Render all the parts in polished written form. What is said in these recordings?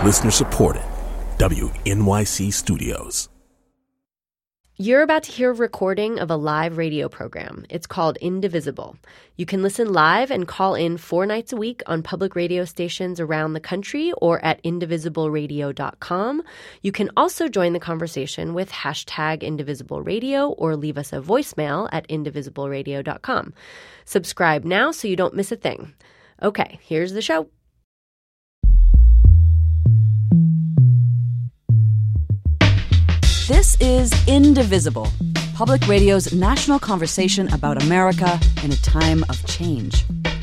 Listener supported. WNYC Studios. You're about to hear a recording of a live radio program. It's called Indivisible. You can listen live and call in 4 nights a week on public radio stations around the country or at indivisibleradio.com. You can also join the conversation with hashtag IndivisibleRadio or leave us a voicemail at indivisibleradio.com. Subscribe now so you don't miss a thing. Okay, here's the show. This is Indivisible, public radio's national conversation about America in a time of change.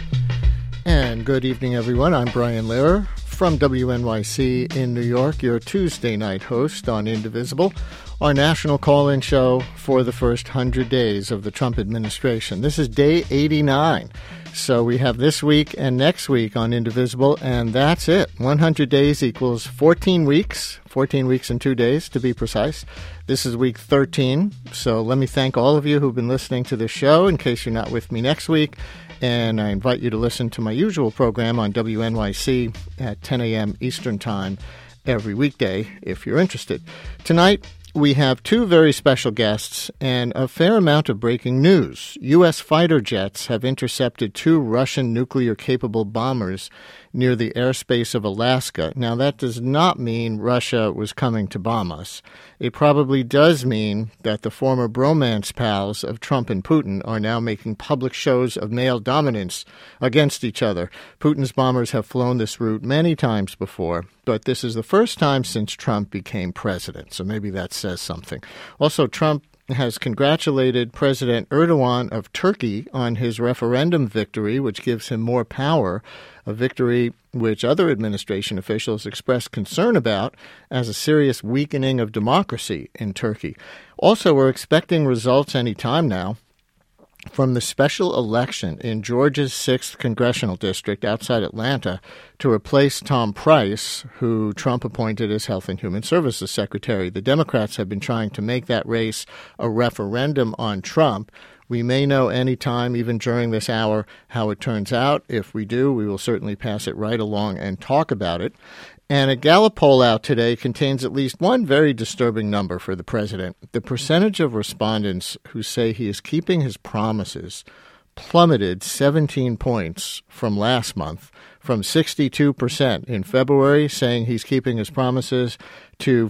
And good evening, everyone. I'm Brian Lehrer from WNYC in New York, your Tuesday night host on Indivisible, our national call-in show for the first 100 days of the Trump administration. This is day 89. So we have this week and next week on Indivisible, and that's it. 100 days equals 14 weeks and 2 days to be precise. This is week 13, so let me thank all of you who've been listening to this show in case you're not with me next week, and I invite you to listen to my usual program on WNYC at 10 a.m. Eastern Time every weekday if you're interested. Tonight, we have 2 very special guests and a fair amount of breaking news. U.S. fighter jets have intercepted 2 Russian nuclear-capable bombers near the airspace of Alaska. Now, that does not mean Russia was coming to bomb us. It probably does mean that the former bromance pals of Trump and Putin are now making public shows of male dominance against each other. Putin's bombers have flown this route many times before, but this is the first time since Trump became president, so maybe that says something. Also, Trump has congratulated President Erdogan of Turkey on his referendum victory, which gives him more power, a victory which other administration officials expressed concern about as a serious weakening of democracy in Turkey. Also, we're expecting results any time now from the special election in Georgia's 6th congressional district outside Atlanta to replace Tom Price, who Trump appointed as Health and Human Services Secretary. The Democrats have been trying to make that race a referendum on Trump. We may know any time, even during this hour, how it turns out. If we do, we will certainly pass it right along and talk about it. And a Gallup poll out today contains at least one very disturbing number for the president. The percentage of respondents who say he is keeping his promises plummeted 17 points from last month, from 62% in February saying he's keeping his promises to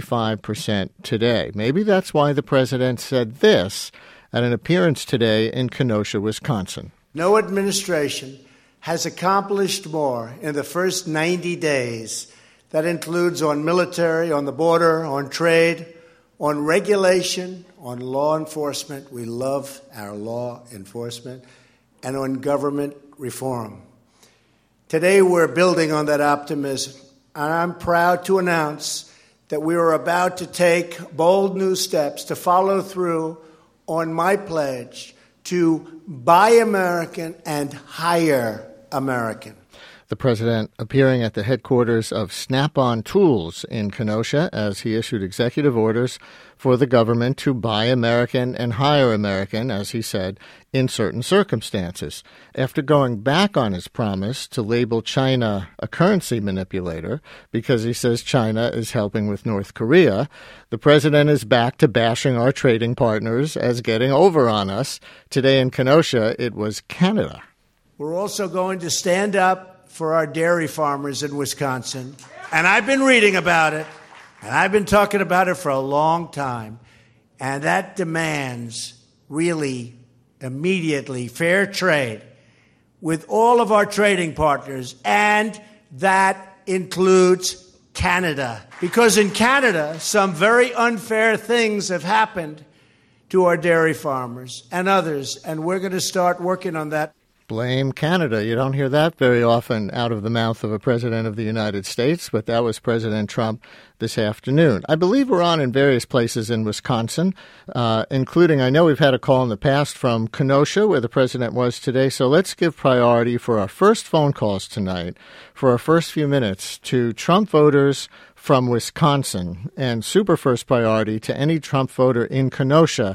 45% today. Maybe that's why the president said this at an appearance today in Kenosha, Wisconsin. No administration has accomplished more in the first 90 days. That includes on military, on the border, on trade, on regulation, on law enforcement. We love our law enforcement, and on government reform. Today we're building on that optimism, and I'm proud to announce that we are about to take bold new steps to follow through on my pledge to buy American and hire American. The president appearing at the headquarters of Snap-on Tools in Kenosha as he issued executive orders for the government to buy American and hire American, as he said, in certain circumstances. After going back on his promise to label China a currency manipulator because he says China is helping with North Korea, the president is back to bashing our trading partners as getting over on us. Today in Kenosha, it was Canada. We're also going to stand up for our dairy farmers in Wisconsin. And I've been reading about it, and I've been talking about it for a long time. And that demands really immediately fair trade with all of our trading partners, and that includes Canada. Because in Canada, some very unfair things have happened to our dairy farmers and others, and we're going to start working on that. Blame Canada. You don't hear that very often out of the mouth of a president of the United States, but that was President Trump this afternoon. I believe we're on in various places in Wisconsin, including, I know we've had a call in the past from Kenosha, where the president was today, so let's give priority for our first phone calls tonight, for our first few minutes, to Trump voters from Wisconsin, and super first priority to any Trump voter in Kenosha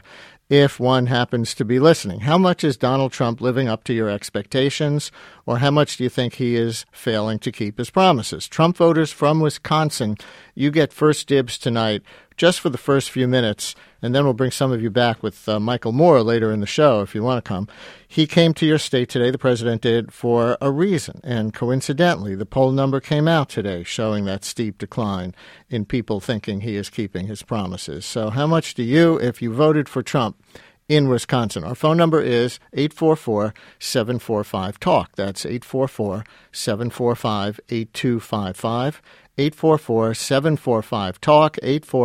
if one happens to be listening. How much is Donald Trump living up to your expectations, or how much do you think he is failing to keep his promises? Trump voters from Wisconsin, you get first dibs tonight just for the first few minutes, and then we'll bring some of you back with Michael Moore later in the show if you want to come. He came to your state today, the president did, for a reason, and coincidentally, the poll number came out today showing that steep decline in people thinking he is keeping his promises. So how much do you, if you voted for Trump in Wisconsin? Our phone number is 844-745-TALK. That's 844-745-8255. 844-745-TALK,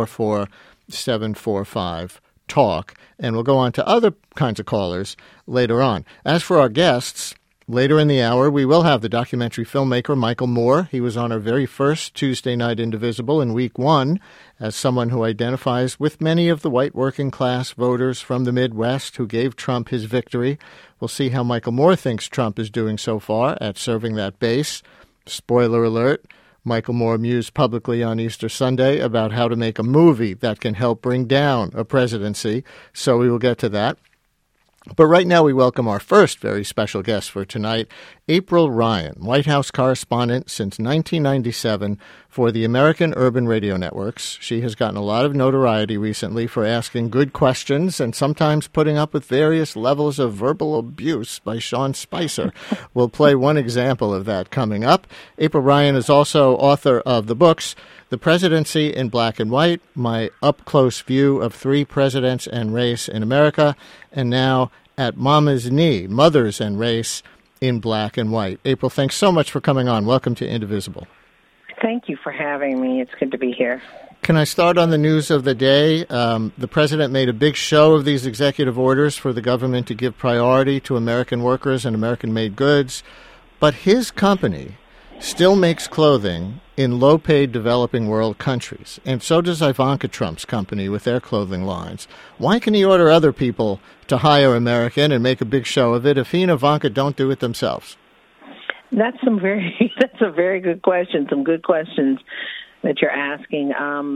844-745-TALK. And we'll go on to other kinds of callers later on. As for our guests, later in the hour, we will have the documentary filmmaker Michael Moore. He was on our very first Tuesday Night Indivisible in week 1 as someone who identifies with many of the white working class voters from the Midwest who gave Trump his victory. We'll see how Michael Moore thinks Trump is doing so far at serving that base. Spoiler alert. Michael Moore mused publicly on Easter Sunday about how to make a movie that can help bring down a presidency, so we will get to that. But right now we welcome our first very special guest for tonight, April Ryan, White House correspondent since 1997 for the American Urban Radio Networks. She has gotten a lot of notoriety recently for asking good questions and sometimes putting up with various levels of verbal abuse by Sean Spicer. We'll play one example of that coming up. April Ryan is also author of the books The Presidency in Black and White, My Up-Close View of Three Presidents and Race in America, and now At Mama's Knee, Mothers and Race in Black and White. April, thanks so much for coming on. Welcome to Indivisible. Thank you for having me. It's good to be here. Can I start on the news of the day? The president made a big show of these executive orders for the government to give priority to American workers and American-made goods, but his company still makes clothing in low-paid developing world countries, and so does Ivanka Trump's company with their clothing lines. Why can he order other people to hire American and make a big show of it if he and Ivanka don't do it themselves? That's a very good question. Some good questions that you're asking.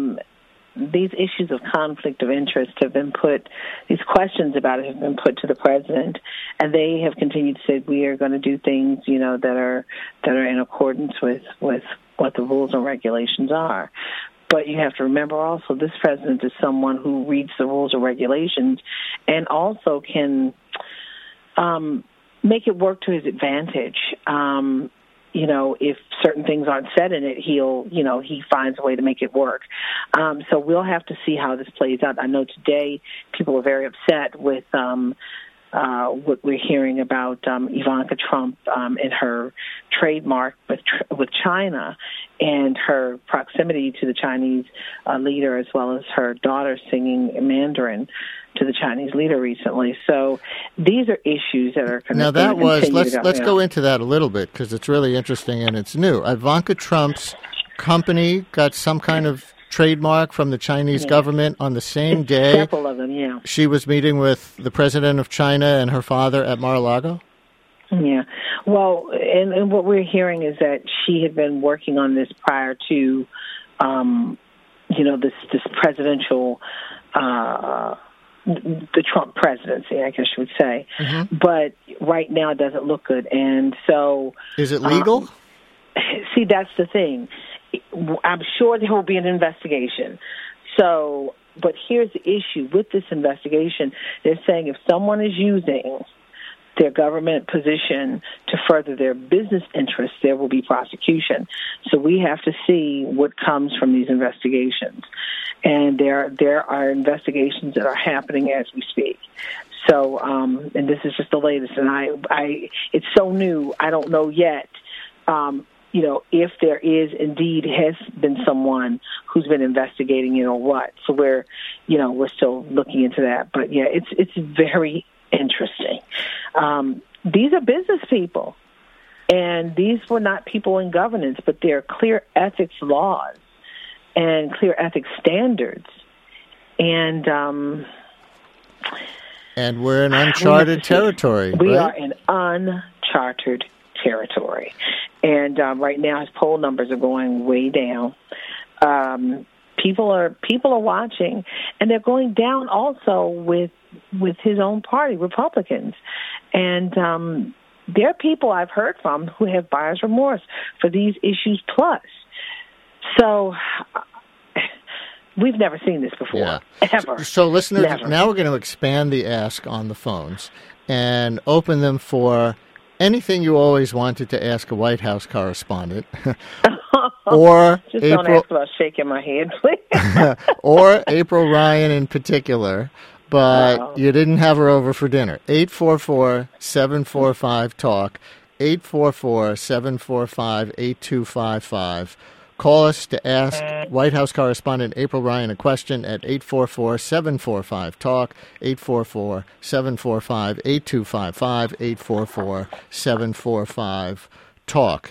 These issues of conflict of interest have been put, these questions about it have been put to the president, and they have continued to say we are going to do things, that are in accordance with what the rules and regulations are. But you have to remember also this president is someone who reads the rules and regulations and also can make it work to his advantage. If certain things aren't said in it, he finds a way to make it work. So we'll have to see how this plays out. I know today people are very upset with what we're hearing about Ivanka Trump and her trademark with China and her proximity to the Chinese leader, as well as her daughter singing Mandarin to the Chinese leader recently. So these are issues that are going to let's go into that a little bit because it's really interesting and it's new. Ivanka Trump's company got some kind of trademark from the Chinese government on the same day. Several of them, yeah. She was meeting with the president of China and her father at Mar-a-Lago? Yeah. Well, and what we're hearing is that she had been working on this prior to, this presidential, the Trump presidency, I guess you would say. Mm-hmm. But right now it doesn't look good. And so... Is it legal? See, that's the thing. I'm sure there will be an investigation. So, but here's the issue with this investigation. They're saying if someone is using their government position to further their business interests, there will be prosecution. So we have to see what comes from these investigations. And there are investigations that are happening as we speak. So, and this is just the latest. And it's so new, I don't know yet. If there is indeed has been someone who's been investigating it or what. So we're still looking into that. But yeah, it's very interesting. These are business people, and these were not people in governance, but they're clear ethics laws and clear ethics standards. And we're in uncharted territory. We are in uncharted territory. And right now, his poll numbers are going way down. People are watching, and they're going down also with with his own party, Republicans. And there are people I've heard from who have buyer's remorse for these issues plus. So we've never seen this before, ever. So listeners, never. Now we're going to expand the ask on the phones and open them for anything you always wanted to ask a White House correspondent. Or just April, don't ask about shaking my head, please. or April Ryan in particular, but you didn't have her over for dinner. 844-745-TALK, 844-745-8255. Call us to ask White House correspondent April Ryan a question at 844-745-TALK, 844-745-8255, 844-745-TALK.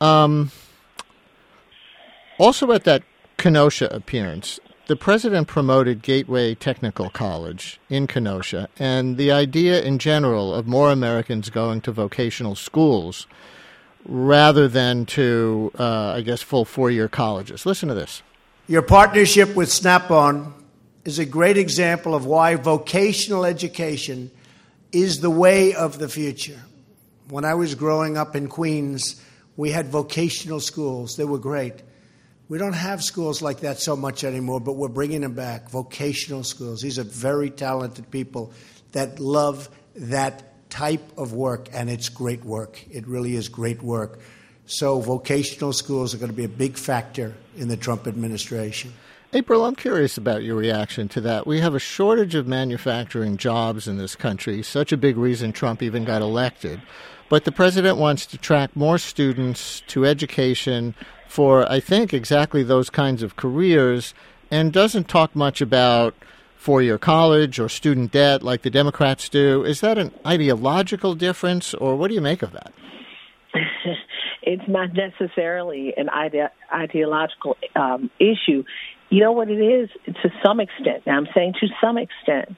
Also at that Kenosha appearance, the president promoted Gateway Technical College in Kenosha and the idea in general of more Americans going to vocational schools rather than to, full four-year colleges. Listen to this. Your partnership with Snap-on is a great example of why vocational education is the way of the future. When I was growing up in Queens, we had vocational schools. They were great. We don't have schools like that so much anymore, but we're bringing them back, vocational schools. These are very talented people that love that type of work, and it's great work. It really is great work. So vocational schools are going to be a big factor in the Trump administration. April, I'm curious about your reaction to that. We have a shortage of manufacturing jobs in this country, such a big reason Trump even got elected. But the president wants to attract more students to education for, I think, exactly those kinds of careers, and doesn't talk much about four-year college or student debt like the Democrats do. Is that an ideological difference, or what do you make of that? It's not necessarily an ideological issue. You know what it is? To some extent. Now, I'm saying to some extent.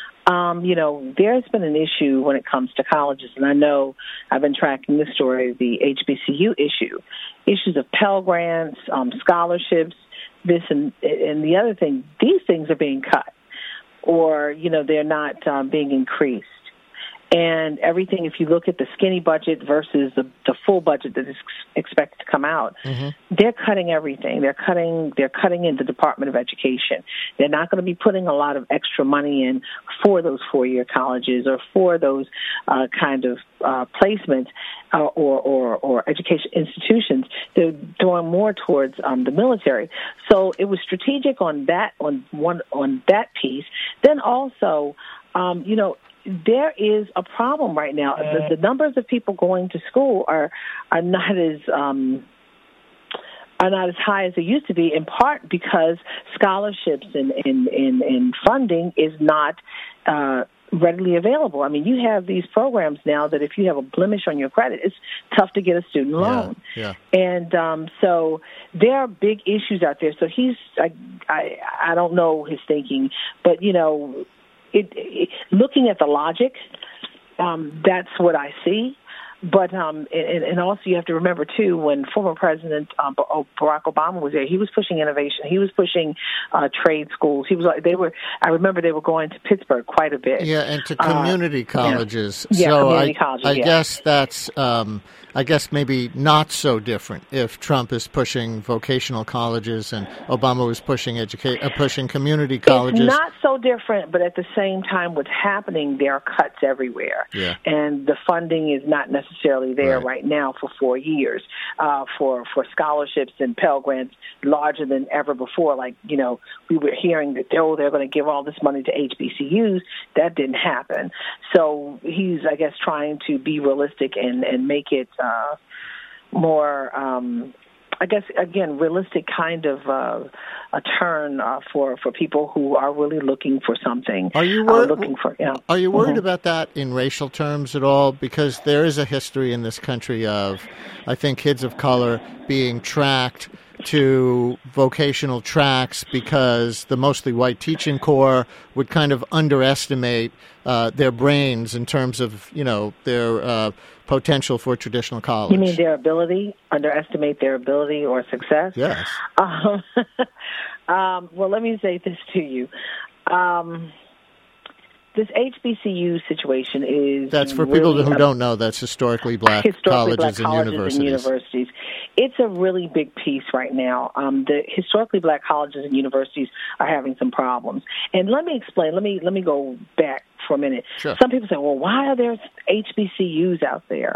There's been an issue when it comes to colleges, and I know I've been tracking this story, the HBCU issues of Pell Grants, scholarships, this and the other thing. These things are being cut, or, they're not being increased. And everything, if you look at the skinny budget versus the full budget that is expected to come out, they're cutting everything. They're cutting in the Department of Education. They're not going to be putting a lot of extra money in for those four-year colleges or for those kind of placements or education institutions. They're throwing more towards the military. So it was strategic on that piece. Then also, there is a problem right now. The numbers of people going to school are not as high as they used to be, in part because scholarships and funding is not readily available. I mean, you have these programs now that if you have a blemish on your credit, it's tough to get a student loan. Yeah. And so there are big issues out there. So I don't know his thinking, but, looking at the logic, that's what I see. But and also you have to remember too, when former President Barack Obama was there, he was pushing innovation. He was pushing trade schools. I remember they were going to Pittsburgh quite a bit. Yeah, and to community colleges. Yeah, so community colleges. I guess that's maybe not so different if Trump is pushing vocational colleges and Obama was pushing pushing community colleges. It's not so different, but at the same time, what's happening, there are cuts everywhere. Yeah. And the funding is not necessarily there right now for 4 years for scholarships and Pell Grants larger than ever before. Like, we were hearing that they're going to give all this money to HBCUs. That didn't happen. So he's, I guess, trying to be realistic and make it more, realistic kind of a turn for people who are really looking for something. Are you worried about that in racial terms at all? Because there is a history in this country of, I think, kids of color being tracked to vocational tracks because the mostly white teaching corps would kind of underestimate their brains in terms of, their potential for traditional college. You mean their ability, underestimate their ability or success? Yes. Well, let me say this to you. this HBCU situation is... That's for really people who don't know, that's historically black colleges and universities. It's a really big piece right now. The historically black colleges and universities are having some problems. And let me explain. Let me go back for a minute. Sure. Some people say, well, why are there HBCUs out there?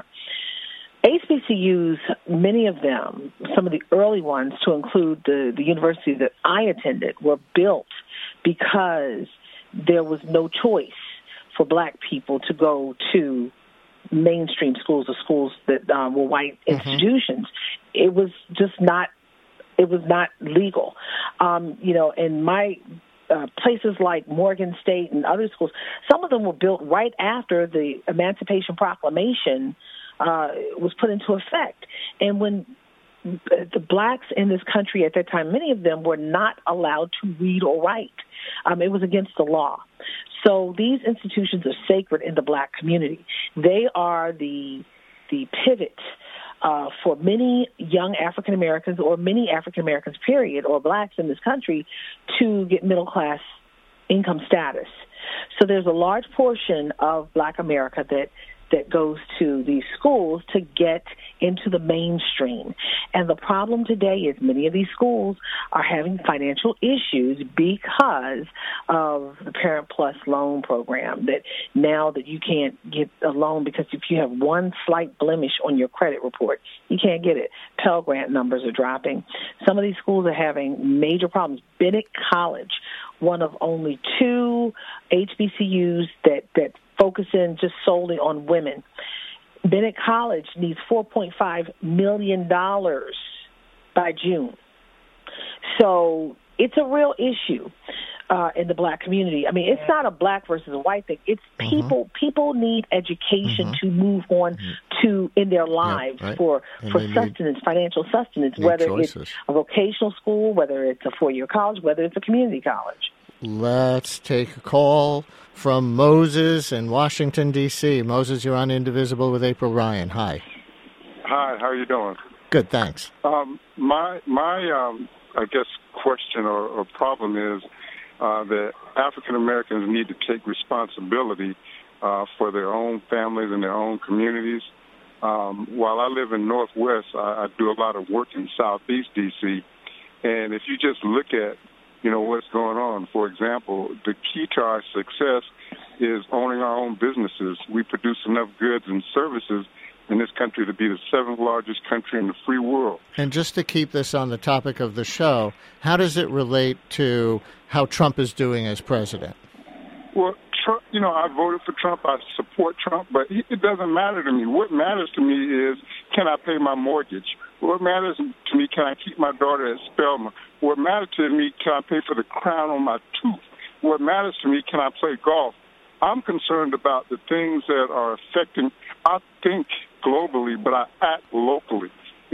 HBCUs, many of them, some of the early ones, to include the university that I attended, were built because there was no choice for black people to go to mainstream schools or schools that were white institutions. It was just not. It was not legal. In my places like Morgan State and other schools, some of them were built right after the Emancipation Proclamation was put into effect. And when the blacks in this country at that time, many of them were not allowed to read or write. It was against the law. So these institutions are sacred in the black community. They are the pivot for many young African Americans, or many African Americans, period, or blacks in this country, to get middle class income status. So there's a large portion of black America that goes to these schools to get into the mainstream. And the problem today is many of these schools are having financial issues because of the Parent Plus loan program, that now that you can't get a loan because if you have one slight blemish on your credit report, you can't get it. Pell Grant numbers are dropping. Some of these schools are having major problems. Bennett College, one of only 2 HBCUs that focus in just solely on women. Bennett College needs $4.5 million by June. So it's a real issue in the black community. I mean, it's not a black versus a white thing. It's people. People need education to move on to in their lives for sustenance, financial sustenance, whether it's a vocational school, whether it's a 4-year college, whether it's a community college. Let's take a call from Moses in Washington, D.C. Moses, you're on Indivisible with April Ryan. Hi. Hi, how are you doing? Good, thanks. My I guess, question or problem is that African Americans need to take responsibility for their own families and their own communities. While I live in Northwest, I do a lot of work in Southeast D.C., and if you just look at what's going on. For example, the key to our success is owning our own businesses. We produce enough goods and services in this country to be the 7th largest country in the free world. And just to keep this on the topic of the show, how does it relate to how Trump is doing as president? Well, Trump, I voted for Trump. I support Trump, but it doesn't matter to me. What matters to me is, can I pay my mortgage? What matters to me, can I keep my daughter at Spelman? What matters to me, can I pay for the crown on my tooth? What matters to me, can I play golf? I'm concerned about the things that are affecting, I think, globally, but I act locally.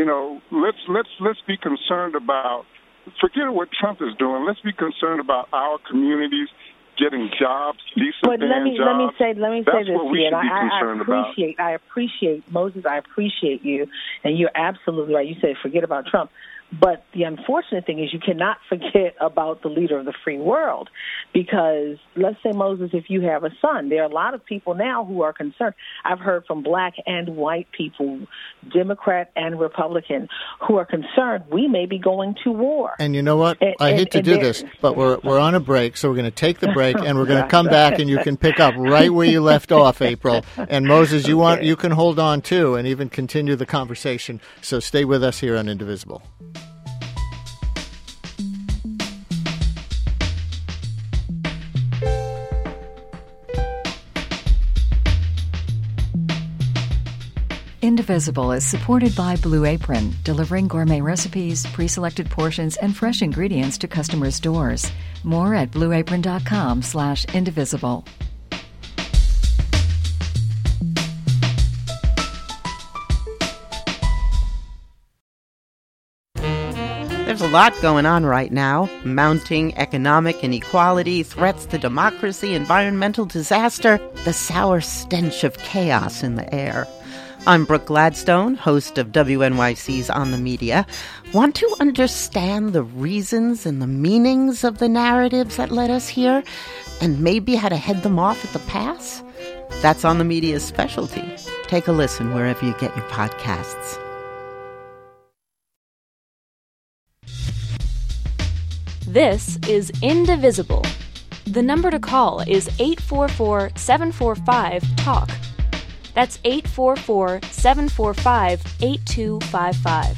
Let's be concerned about, forget what Trump is doing. Let's be concerned about our communities getting jobs, decent jobs. Let me say That's this, what we should be concerned about. I appreciate, Moses, I appreciate you, and you're absolutely right. You say forget about Trump. But the unfortunate thing is you cannot forget about the leader of the free world, because let's say, Moses, if you have a son, there are a lot of people now who are concerned. I've heard from black and white people, Democrat and Republican, who are concerned we may be going to war. And you know what? I hate to do this, but we're on a break, so we're going to take the break, and we're going to come back, and you can pick up right where you left off, April. And Moses, you can hold on too, and even continue the conversation. So stay with us here on Indivisible. Indivisible is supported by Blue Apron, delivering gourmet recipes, pre-selected portions, and fresh ingredients to customers' doors. More at blueapron.com/indivisible. There's a lot going on right now. Mounting economic inequality, threats to democracy, environmental disaster, the sour stench of chaos in the air. I'm Brooke Gladstone, host of WNYC's On the Media. Want to understand the reasons and the meanings of the narratives that led us here, and maybe how to head them off at the pass? That's On the Media's specialty. Take a listen wherever you get your podcasts. This is Indivisible. The number to call is 844-745-TALK. That's 844-745-8255.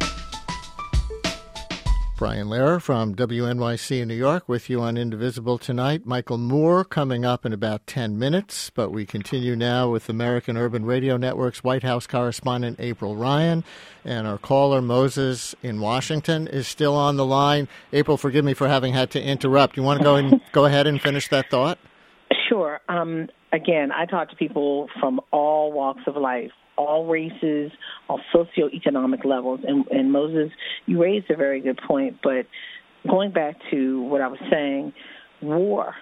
Brian Lehrer from WNYC in New York with you on Indivisible tonight. Michael Moore coming up in about 10 minutes, but we continue now with American Urban Radio Network's White House correspondent April Ryan, and our caller Moses in Washington is still on the line. April, forgive me for having had to interrupt. You want to go ahead and finish that thought? Sure. Again, I talk to people from all walks of life, all races, all socioeconomic levels. And Moses, you raised a very good point, but going back to what I was saying, war,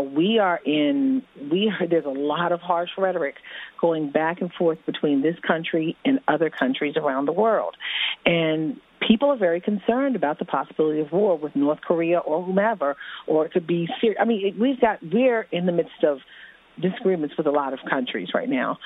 there's a lot of harsh rhetoric going back and forth between this country and other countries around the world. And people are very concerned about the possibility of war with North Korea or whomever, or it could be Syria. I mean, we're in the midst of disagreements with a lot of countries right now.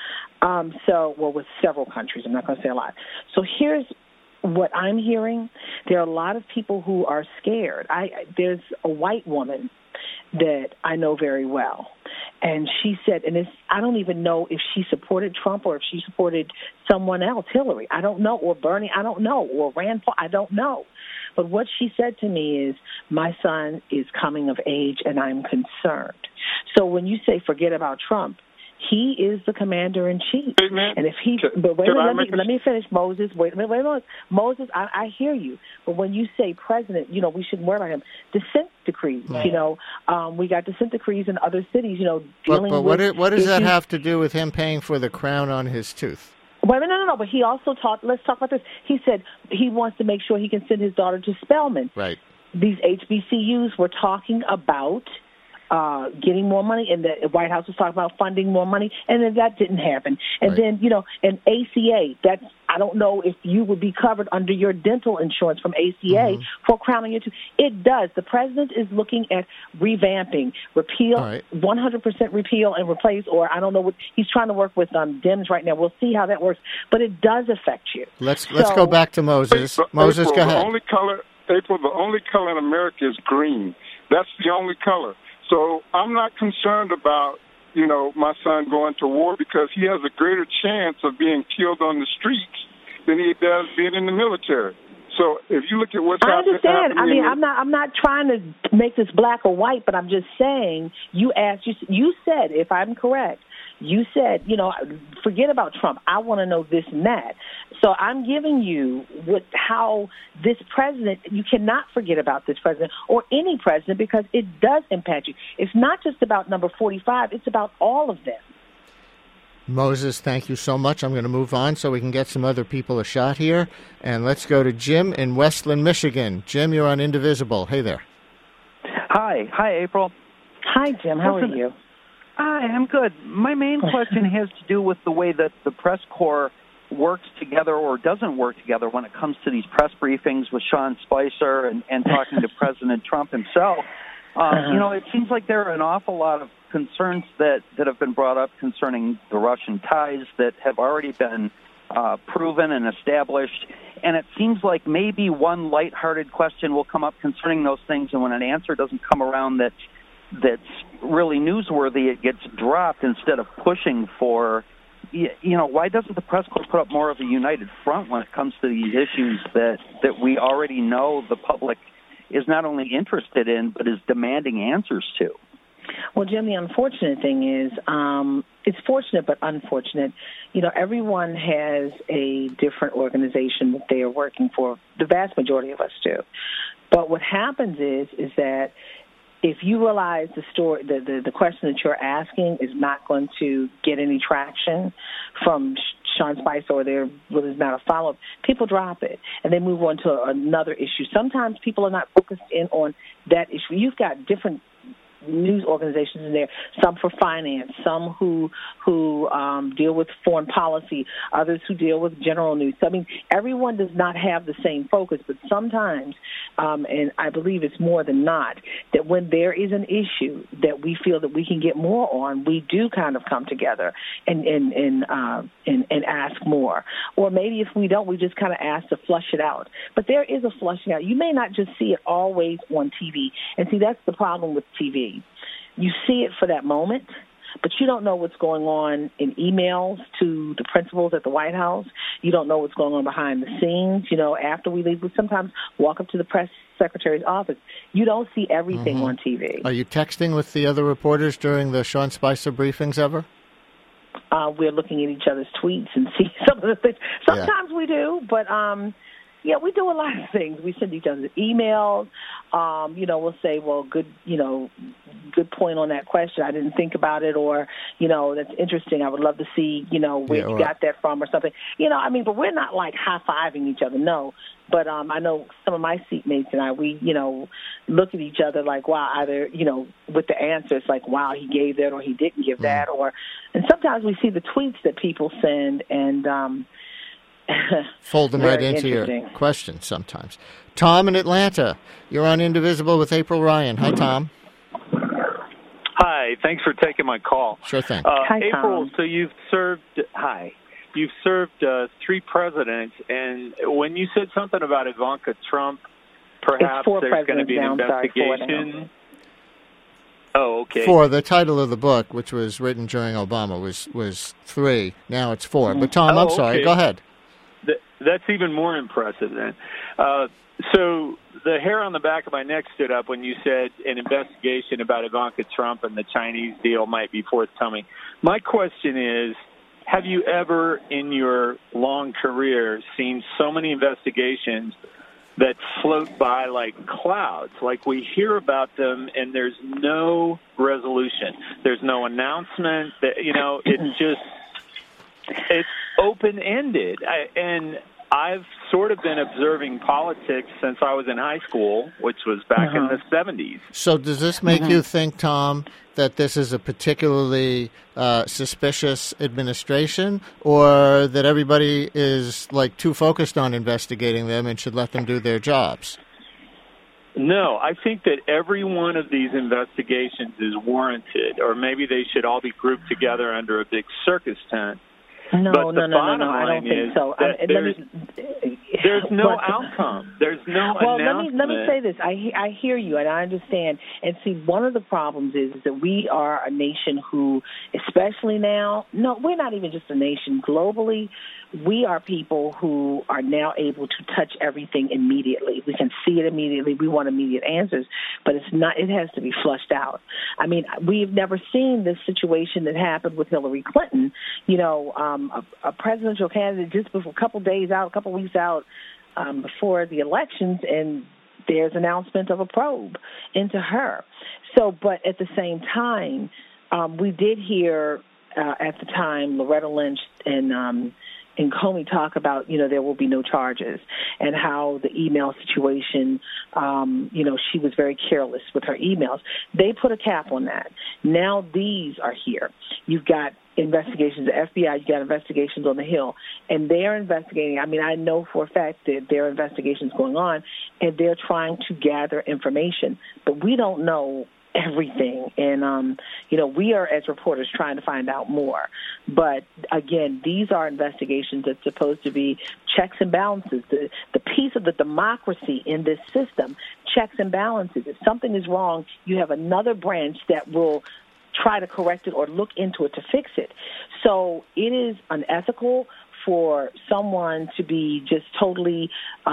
With several countries. I'm not going to say a lot. So here's what I'm hearing. There are a lot of people who are scared. There's a white woman that I know very well, and she said, I don't even know if she supported Trump or if she supported someone else, Hillary. I don't know, or Bernie. I don't know, or Rand Paul. I don't know. But what she said to me is, my son is coming of age, and I'm concerned. So when you say forget about Trump, he is the commander-in-chief. Amen. And if he, but wait a minute, let me finish, Moses. Wait a minute. Moses, I hear you. But when you say president, we shouldn't worry about him. Dissent decrees, we got dissent decrees in other cities, dealing but with. What does that have to do with him paying for the crown on his tooth? Wait a minute, no. But he also let's talk about this. He said he wants to make sure he can send his daughter to Spelman. Right. These HBCUs were talking about getting more money, and the White House was talking about funding more money, and then that didn't happen. And right. then, and ACA, I don't know if you would be covered under your dental insurance from ACA for crown on your tooth. It does. The president is looking at revamping, repeal, 100% repeal and replace, or I don't know what, he's trying to work with Dems right now. We'll see how that works, but it does affect you. Let's go back to Moses. Moses, go ahead. The only color in America is green. That's the only color. So I'm not concerned about, my son going to war because he has a greater chance of being killed on the streets than he does being in the military. So if you look at what's happening... I understand. I'm not trying to make this black or white, but I'm just saying, you said, if I'm correct, you said, forget about Trump. I want to know this and that. So I'm giving you how this president, you cannot forget about this president or any president because it does impact you. It's not just about number 45. It's about all of them. Moses, thank you so much. I'm going to move on so we can get some other people a shot here. And let's go to Jim in Westland, Michigan. Jim, you're on Indivisible. Hey there. Hi, April. Hi, Jim. How are you? I'm good. My main question has to do with the way that the press corps works together or doesn't work together when it comes to these press briefings with Sean Spicer and talking to President Trump himself. It seems like there are an awful lot of concerns that have been brought up concerning the Russian ties that have already been proven and established. And it seems like maybe one lighthearted question will come up concerning those things, and when an answer doesn't come around that's really newsworthy, it gets dropped instead of pushing for, why doesn't the press corps put up more of a united front when it comes to these issues that we already know the public is not only interested in, but is demanding answers to? Well, Jim, the unfortunate thing is, it's fortunate but unfortunate. Everyone has a different organization that they are working for. The vast majority of us do. But what happens is that if you realize the story, the question that you're asking is not going to get any traction from Sean Spicer or there really is not a follow-up, people drop it and they move on to another issue. Sometimes people are not focused in on that issue. You've got different news organizations in there, some for finance, some who deal with foreign policy, others who deal with general news. So, I mean, everyone does not have the same focus, but sometimes, and I believe it's more than not, that when there is an issue that we feel that we can get more on, we do kind of come together and ask more. Or maybe if we don't, we just kind of ask to flush it out. But there is a flushing out. You may not just see it always on TV. And see, that's the problem with TV. You see it for that moment, but you don't know what's going on in emails to the principals at the White House. You don't know what's going on behind the scenes. You know, after we leave, we sometimes walk up to the press secretary's office. You don't see everything on TV. Are you texting with the other reporters during the Sean Spicer briefings ever? We're looking at each other's tweets and see some of the things. Sometimes we do, but yeah, we do a lot of things. We send each other emails. You know, we'll say, well, good point on that question. I didn't think about it, or, you know, that's interesting. I would love to see, you know, where you got that from or something. You know, I mean, but we're not like high-fiving each other, no. But I know some of my seatmates and I, we, you know, look at each other like, wow, either, you know, with the answers like, wow, he gave that or he didn't give that. And sometimes we see the tweets that people send and fold them right into your questions sometimes. Tom in Atlanta, you're on Indivisible with April Ryan. Hi, Tom. Hi, thanks for taking my call. Sure thing. Hi, April, Tom. so you've served 3 presidents, and when you said something about Ivanka Trump, perhaps there's going to be an investigation. Oh, okay. 4. The title of the book, which was written during Obama, was 3. Now it's 4. But Tom, I'm sorry. Okay. Go ahead. That's even more impressive then. So the hair on the back of my neck stood up when you said an investigation about Ivanka Trump and the Chinese deal might be forthcoming. My question is, have you ever in your long career seen so many investigations that float by like clouds? Like we hear about them and there's no resolution. There's no announcement. You know, it's open-ended. And I've sort of been observing politics since I was in high school, which was back in the 70s. So does this make you think, Tom, that this is a particularly suspicious administration, or that everybody is like too focused on investigating them and should let them do their jobs? No, I think that every one of these investigations is warranted, or maybe they should all be grouped together under a big circus tent. No, but the bottom I don't line think is so. that there's no outcome. There's no announcement. Let me say this. I hear you, and I understand. And see, one of the problems is that we are a nation who, especially now, no, we're not even just a nation. Globally, we are people who are now able to touch everything immediately. We can see it immediately. We want immediate answers, but it's not. It has to be flushed out. I mean, we've never seen this situation that happened with Hillary Clinton. You know, a presidential candidate just before a couple weeks out before the elections, and there's announcement of a probe into her. So, but at the same time, we did hear at the time Loretta Lynch and Comey talk about, you know, there will be no charges, and how the email situation, you know, she was very careless with her emails. They put a cap on that. Now these are here. You've got investigations, the FBI, you got investigations on the Hill, and they're investigating. I mean, I know for a fact that there are investigations going on, and they're trying to gather information, but we don't know everything. And, you know, we are, as reporters, trying to find out more. But, again, these are investigations that's supposed to be checks and balances. The piece of the democracy in this system, checks and balances. If something is wrong, you have another branch that will try to correct it or look into it to fix it. So it is unethical for someone to be just totally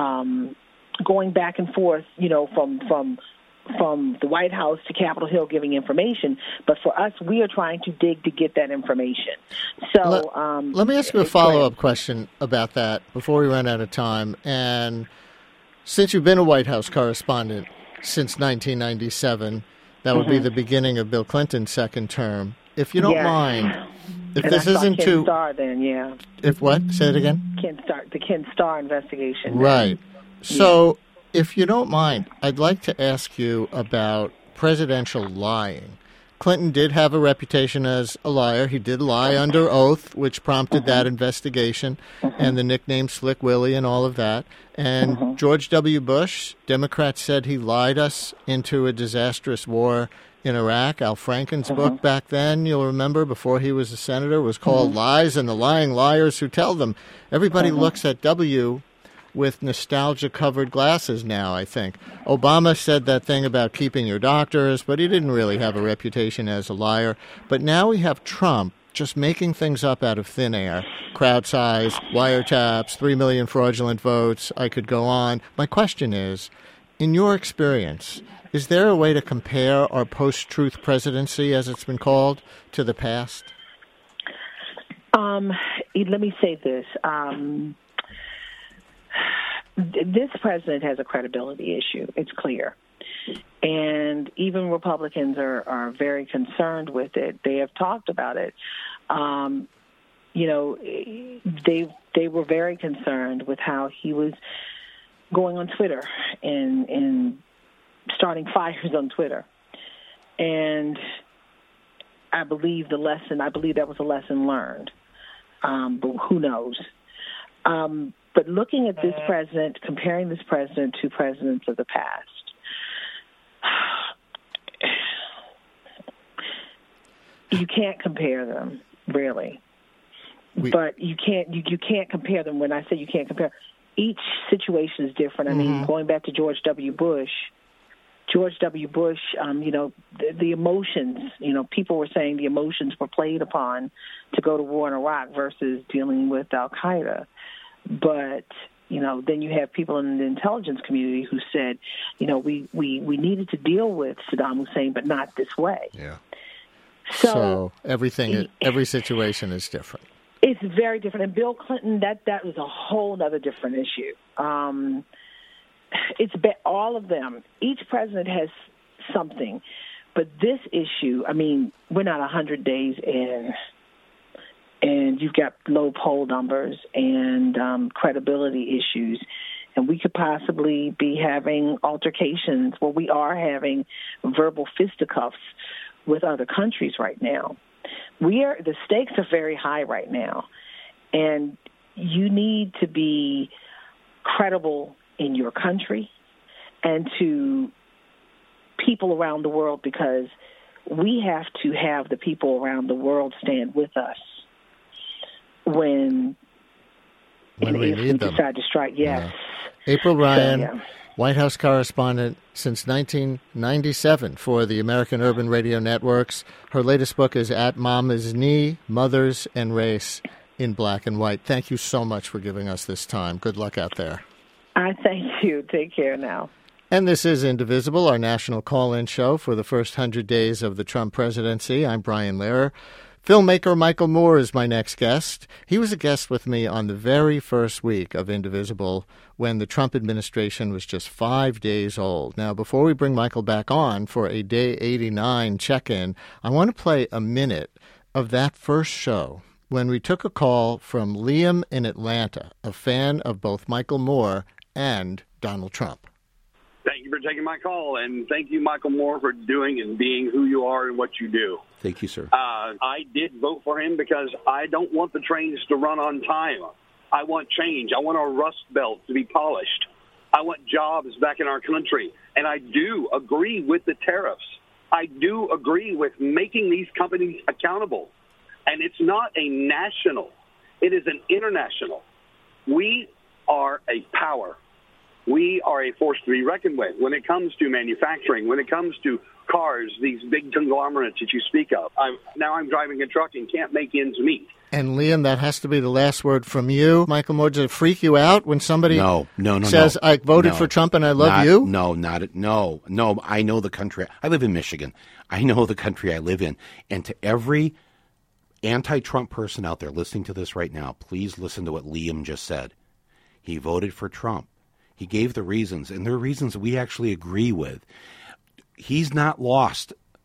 going back and forth, you know, from the White House to Capitol Hill giving information. But for us, we are trying to dig to get that information. So let me ask you a follow-up question about that before we run out of time. And since you've been a White House correspondent since 1997, that would be the beginning of Bill Clinton's second term. If you don't mind, if and this isn't Ken too... Starr then, yeah. If what? Say it again? The Ken Starr investigation. Right. So, if you don't mind, I'd like to ask you about presidential lying. Clinton did have a reputation as a liar. He did lie under oath, which prompted that investigation and the nickname Slick Willie and all of that. And George W. Bush, Democrats said he lied us into a disastrous war in Iraq. Al Franken's book back then, you'll remember, before he was a senator, was called Lies and the Lying Liars Who Tell Them. Everybody looks at W with nostalgia-covered glasses now, I think. Obama said that thing about keeping your doctors, but he didn't really have a reputation as a liar. But now we have Trump just making things up out of thin air. Crowd size, wiretaps, 3 million fraudulent votes. I could go on. My question is, in your experience, is there a way to compare our post-truth presidency, as it's been called, to the past? Let me say this. This president has a credibility issue. It's clear. And even Republicans are very concerned with it. They have talked about it. They were very concerned with how he was going on Twitter and starting fires on Twitter. And I believe that was a lesson learned. But who knows? But looking at this president, comparing this president to presidents of the past, you can't compare them, really. But you can't compare them. When I say you can't compare, each situation is different. I mean, going back to George W. Bush, the emotions, people were saying the emotions were played upon to go to war in Iraq versus dealing with Al-Qaeda. But, then you have people in the intelligence community who said, we needed to deal with Saddam Hussein, but not this way. Yeah. So every situation is different. It's very different. And Bill Clinton, that was a whole other different issue. All of them. Each president has something. But this issue, we're not 100 days in. And you've got low poll numbers and credibility issues. And we could possibly be having altercations. Well, we are having verbal fisticuffs with other countries right now. The stakes are very high right now. And you need to be credible in your country and to people around the world, because we have to have the people around the world stand with us when we decide to strike. Yes. Yeah. April Ryan, White House correspondent since 1997 for the American Urban Radio Networks. Her latest book is At Mama's Knee, Mothers and Race in Black and White. Thank you so much for giving us this time. Good luck out there. I thank you. Take care now. And this is Indivisible, our national call-in show for the first 100 days of the Trump presidency. I'm Brian Lehrer. Filmmaker Michael Moore is my next guest. He was a guest with me on the very first week of Indivisible when the Trump administration was just 5 days old. Now, before we bring Michael back on for a Day 89 check-in, I want to play a minute of that first show when we took a call from Liam in Atlanta, a fan of both Michael Moore and Donald Trump. Thank you for taking my call, and thank you, Michael Moore, for doing and being who you are and what you do. Thank you, sir. I did vote for him because I don't want the trains to run on time. I want change. I want our Rust Belt to be polished. I want jobs back in our country. And I do agree with the tariffs. I do agree with making these companies accountable. And it's not a national. It is an international. We are a power. We are a force to be reckoned with when it comes to manufacturing, when it comes to cars, these big conglomerates that you speak of. I'm driving a truck and can't make ends meet. And Liam, that has to be the last word from you. Michael Moore, does it freak you out when somebody says, I voted for Trump and I love you? No. I know the country. I live in Michigan. I know the country I live in. And to every anti-Trump person out there listening to this right now, please listen to what Liam just said. He voted for Trump. He gave the reasons, and there are reasons we actually agree with. He's not lost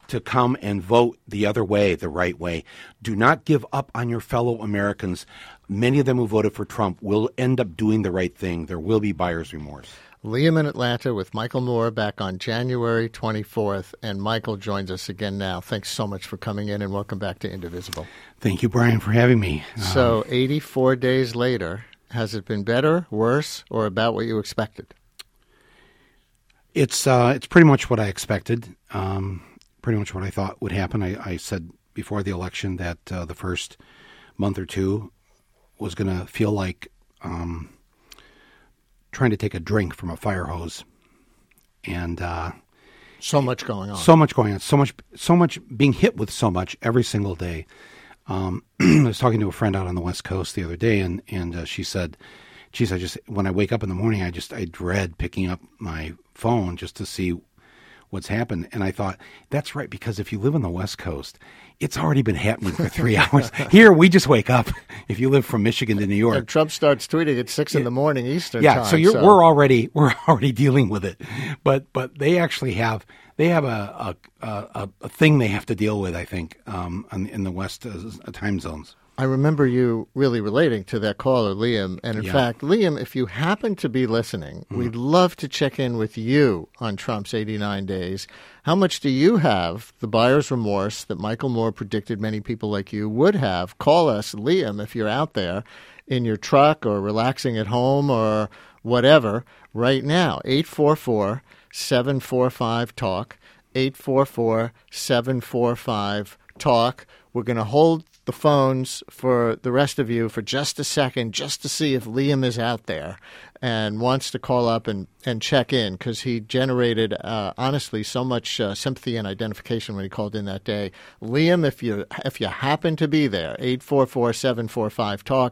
to come and vote the other way, the right way. Do not give up on your fellow Americans. Many of them who voted for Trump will end up doing the right thing. There will be buyer's remorse. Liam in Atlanta with Michael Moore back on January 24th. And Michael joins us again now. Thanks so much for coming in, and welcome back to Indivisible. Thank you, Brian, for having me. So 84 days later, has it been better, worse, or about what you expected? It's pretty much what I expected, pretty much what I thought would happen. I said before the election that the first month or two was going to feel like trying to take a drink from a fire hose. And so much going on. So much going on. So much being hit with so much every single day. I was talking to a friend out on the West Coast the other day, and she said, geez, when I wake up in the morning, I dread picking up my phone just to see what's happened. And I thought, that's right, because if you live on the West Coast, it's already been happening for 3 hours. Here, we just wake up. If you live from Michigan to New York, and Trump starts tweeting at 6 in the morning Eastern time. Yeah, so we're already dealing with it. But they actually have a thing they have to deal with, I think, in the West time zones. I remember you really relating to that caller, Liam. And in fact, Liam, if you happen to be listening, we'd love to check in with you on Trump's 89 days. How much do you have the buyer's remorse that Michael Moore predicted many people like you would have? Call us, Liam, if you're out there in your truck or relaxing at home or whatever right now. 844-745-TALK, 844-745-TALK. We're going to hold the phones for the rest of you for just a second, just to see if Liam is out there and wants to call up and check in, because he generated, honestly, so much sympathy and identification when he called in that day. Liam, if you happen to be there, 844-745-TALK,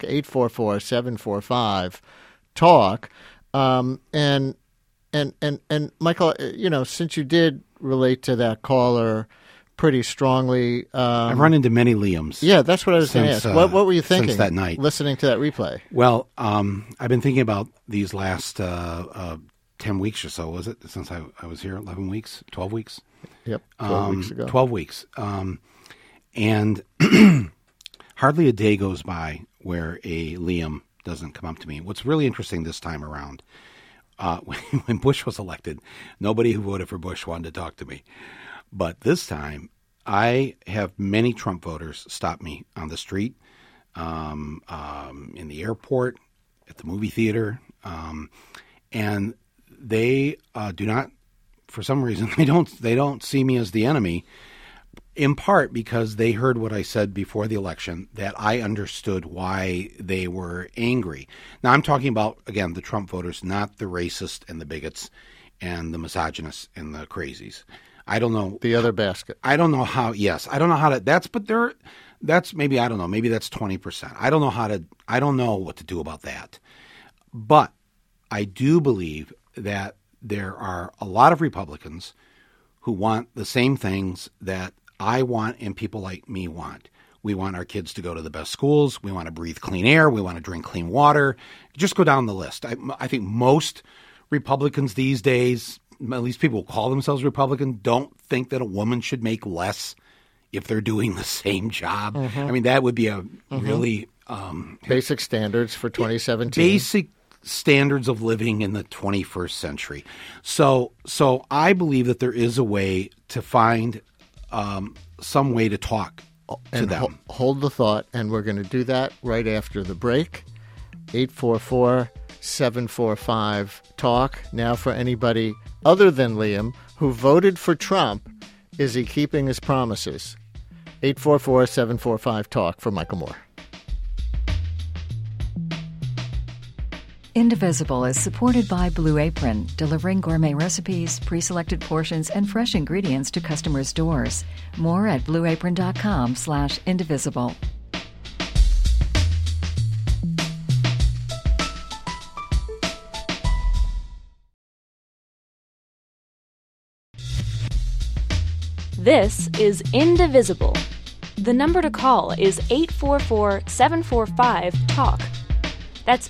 844-745-TALK. And Michael, since you did relate to that caller pretty strongly. I've run into many Liams. Yeah, that's what I was going to ask. What were you thinking since that night, listening to that replay? Well, I've been thinking about these last 10 weeks or so, was it, since I was here, 11 weeks, 12 weeks? Yep, 12 weeks ago. 12 weeks. And hardly a day goes by where a Liam doesn't come up to me. What's really interesting this time around, when Bush was elected, nobody who voted for Bush wanted to talk to me. But this time, I have many Trump voters stop me on the street, in the airport, at the movie theater, and they do not, for some reason, they don't see me as the enemy. In part because they heard what I said before the election, that I understood why they were angry. Now, I'm talking about, again, the Trump voters, not the racist and the bigots and the misogynists and the crazies. I don't know. The other basket. I don't know how, yes. I don't know how to, maybe, I don't know, maybe that's 20%. I don't know what to do about that. But I do believe that there are a lot of Republicans who want the same things that I want and people like me want. We want our kids to go to the best schools. We want to breathe clean air. We want to drink clean water. Just go down the list. I think most Republicans these days, at least people who call themselves Republican, don't think that a woman should make less if they're doing the same job. Mm-hmm. I mean, that would be a really... basic standards for 2017. Basic standards of living in the 21st century. So I believe that there is a way to find some way to talk to them. Hold the thought, and we're going to do that right after the break. 844-745-TALK. Now, for anybody other than Liam who voted for Trump, is he keeping his promises? 844-745-TALK for Michael Moore. Indivisible is supported by Blue Apron, delivering gourmet recipes, pre-selected portions, and fresh ingredients to customers' doors. More at blueapron.com/indivisible. This is Indivisible. The number to call is 844-745-TALK. That's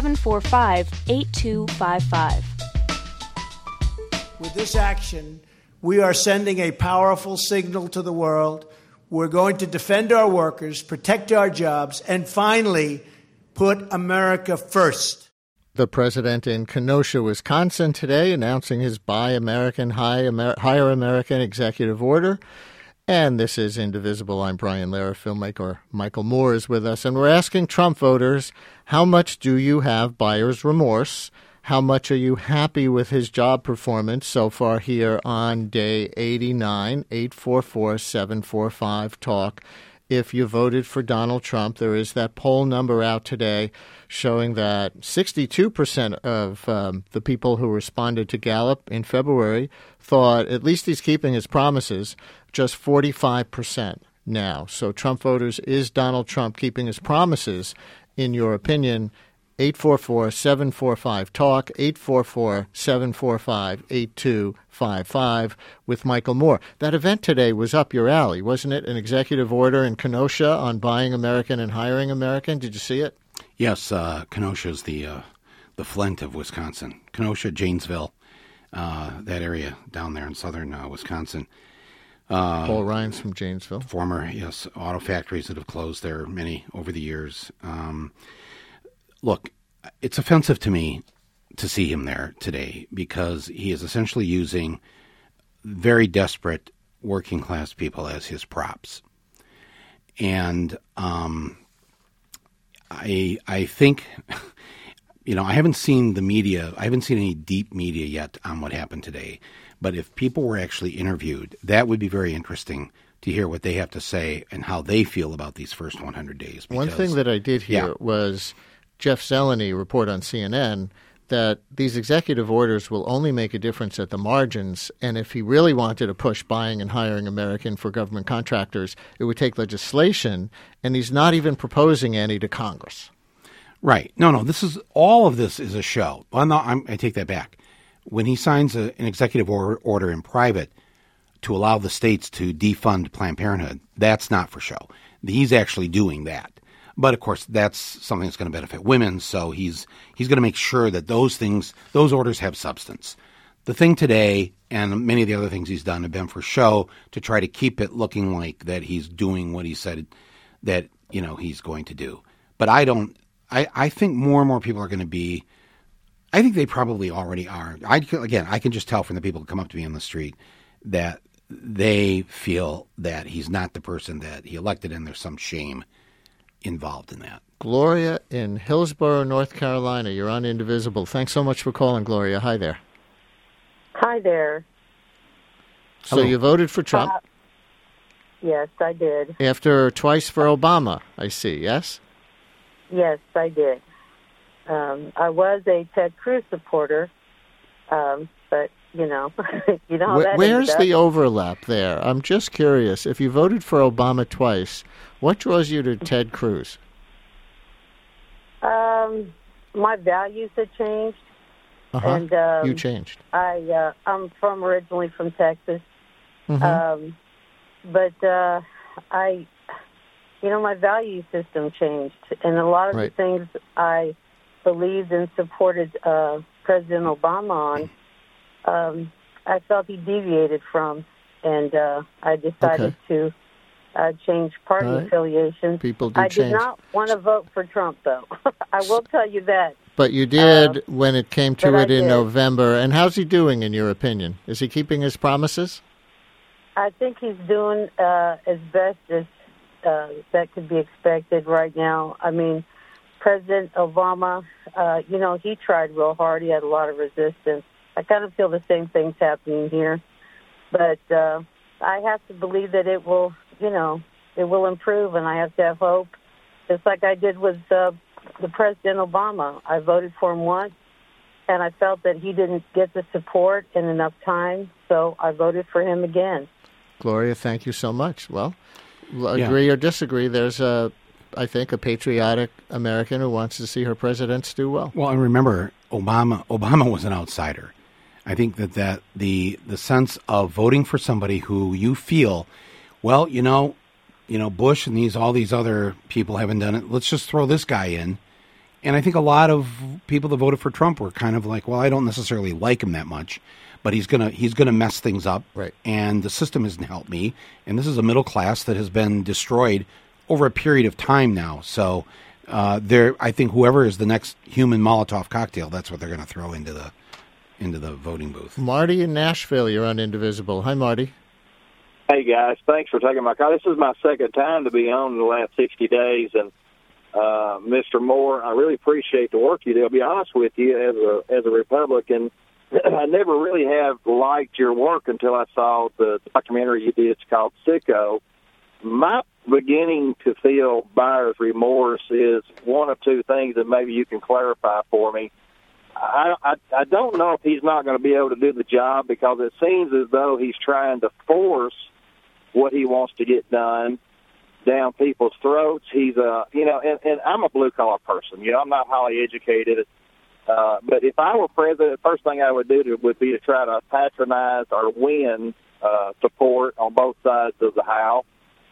844-745-8255. With this action, we are sending a powerful signal to the world. We're going to defend our workers, protect our jobs, and finally put America first. The president in Kenosha, Wisconsin today announcing his Buy American, Hire American executive order. And this is Indivisible. I'm Brian Lehrer. Filmmaker Michael Moore is with us. And we're asking Trump voters, how much do you have buyer's remorse? How much are you happy with his job performance so far here on day 89? 844-745-TALK. If you voted for Donald Trump, there is that poll number out today showing that 62% of the people who responded to Gallup in February thought at least he's keeping his promises, just 45% now. So Trump voters, is Donald Trump keeping his promises, in your opinion? 844-745-TALK, 844-745-8255 with Michael Moore. That event today was up your alley, wasn't it? An executive order in Kenosha on buying American and hiring American. Did you see it? Yes, Kenosha's the Flint of Wisconsin. Kenosha, Janesville, that area down there in southern Wisconsin. Paul Ryan's from Janesville. Former, yes, auto factories that have closed there, many over the years. Look, it's offensive to me to see him there today because he is essentially using very desperate working class people as his props. And I think, I haven't seen the media, I haven't seen any deep media yet on what happened today. But if people were actually interviewed, that would be very interesting to hear what they have to say and how they feel about these first 100 days. Because, one thing that I did hear was Jeff Zeleny report on CNN that these executive orders will only make a difference at the margins, and if he really wanted to push buying and hiring American for government contractors, it would take legislation, and he's not even proposing any to Congress. Right. No, all of this is a show. Well, no, I take that back. When he signs an executive order in private to allow the states to defund Planned Parenthood, that's not for show. He's actually doing that. But, of course, that's something that's going to benefit women, so he's going to make sure that those orders have substance. The thing today and many of the other things he's done have been for show to try to keep it looking like that he's doing what he said that, he's going to do. But I think more and more people are going to be – I think they probably already are. I can just tell from the people who come up to me on the street that they feel that he's not the person that he elected and there's some shame involved in that. Gloria in Hillsborough, North Carolina. You're on Indivisible. Thanks so much for calling, Gloria. Hi there. Hi there. So you voted for Trump? Yes, I did. After twice for Obama, I see, yes? Yes, I did. I was a Ted Cruz supporter, but, you know how that Where's the overlap there? I'm just curious. If you voted for Obama twice, what draws you to Ted Cruz? My values had changed. And you changed. I'm originally from Texas. Mm-hmm. But my value system changed. And a lot of the things I believed and supported President Obama on, I felt he deviated from. And I decided to change party affiliations. People do I change. did not want to vote for Trump, though. I will tell you that. But you did when it came to it in did. November. And how's he doing, in your opinion? Is he keeping his promises? I think he's doing as best as that could be expected right now. I mean, President Obama, he tried real hard. He had a lot of resistance. I kind of feel the same thing's happening here. But I have to believe that it will improve, and I have to have hope. Just like I did with the President Obama. I voted for him once, and I felt that he didn't get the support in enough time, so I voted for him again. Gloria, thank you so much. Well, agree or disagree, there's I think a patriotic American who wants to see her presidents do well. Well, and remember, Obama was an outsider. I think that the sense of voting for somebody who you feel, well, Bush and all these other people haven't done it. Let's just throw this guy in. And I think a lot of people that voted for Trump were kind of like, well, I don't necessarily like him that much, but he's gonna mess things up. Right. And the system hasn't helped me. And this is a middle class that has been destroyed over a period of time now. So I think whoever is the next human Molotov cocktail, that's what they're going to throw into the voting booth. Marty in Nashville, you're on Indivisible. Hi, Marty. Hey, guys. Thanks for taking my call. This is my second time to be on in the last 60 days. And, Mr. Moore, I really appreciate the work you do. I'll be honest with you, as a Republican, I never really have liked your work until I saw the documentary you did. It's called Sicko. My beginning to feel buyer's remorse is one of two things that maybe you can clarify for me. I don't know if he's not going to be able to do the job because it seems as though he's trying to force what he wants to get done down people's throats. He's and I'm a blue collar person. I'm not highly educated. But if I were president, the first thing I would do would be to try to patronize or win support on both sides of the House.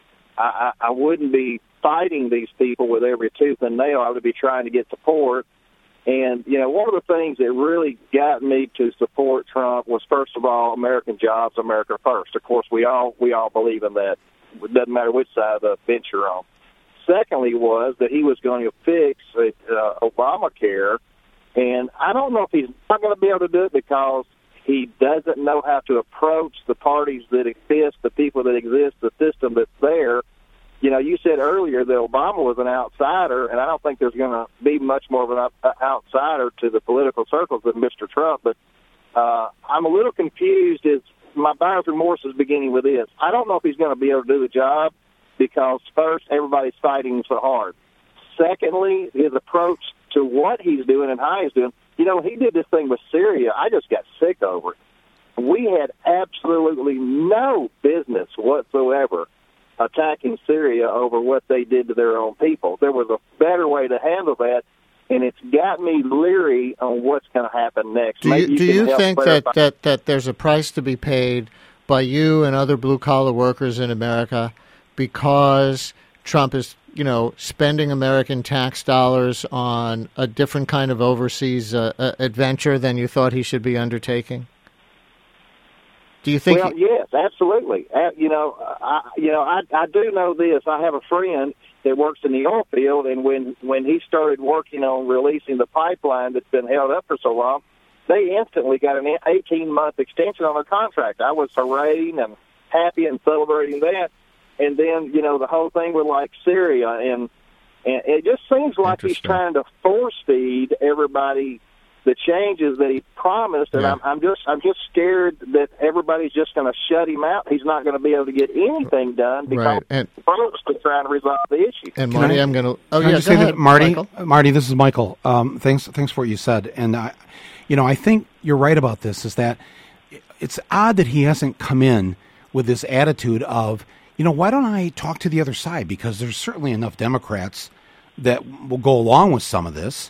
I wouldn't be fighting these people with every tooth and nail. I would be trying to get support. And, one of the things that really got me to support Trump was, first of all, American jobs, America first. Of course, we all believe in that. It doesn't matter which side of the bench you're on. Secondly was that he was going to fix Obamacare. And I don't know if he's not going to be able to do it because he doesn't know how to approach the parties that exist, the people that exist, the system that's there. You said earlier that Obama was an outsider, and I don't think there's going to be much more of an outsider to the political circles than Mr. Trump. But I'm a little confused. My buyer's remorse is beginning with this. I don't know if he's going to be able to do the job because, first, everybody's fighting so hard. Secondly, his approach to what he's doing and how he's doing. He did this thing with Syria. I just got sick over it. We had absolutely no business whatsoever attacking Syria over what they did to their own people. There was a better way to handle that, and it's got me leery on what's going to happen next. Do you think that there's a price to be paid by you and other blue-collar workers in America because Trump is, spending American tax dollars on a different kind of overseas adventure than you thought he should be undertaking? Do you think? Well, yes, absolutely. I do know this. I have a friend that works in the oil field, and when he started working on releasing the pipeline that's been held up for so long, they instantly got an 18-month extension on their contract. I was hooray and happy and celebrating that. And then, the whole thing with Syria, and it just seems like he's trying to force feed everybody the changes that he promised, and yeah. I'm just scared that everybody's just going to shut him out. He's not going to be able to get anything done because folks are trying to resolve the issue. And Marty, I'm going to. Oh yeah, go ahead, Marty, this is Michael. Thanks for what you said, and I think you're right about this. Is that it's odd that he hasn't come in with this attitude of, why don't I talk to the other side? Because there's certainly enough Democrats that will go along with some of this.